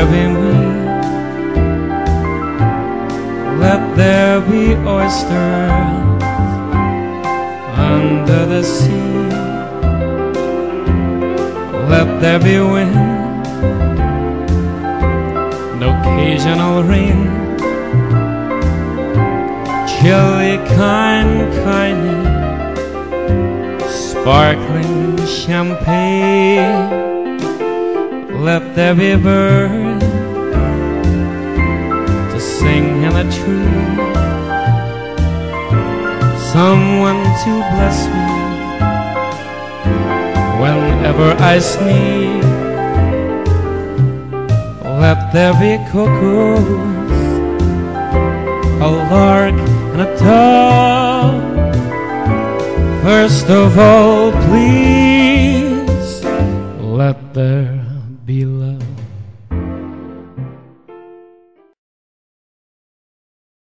be meat, let there be oysters under the sea. Let there be wind and occasional rain, chilly kindly, sparkling champagne. Let there be birds to sing in a tree, someone to bless me whenever I sneeze. Let there be cuckoos, a lark and a dove. First of all, please, let there be love.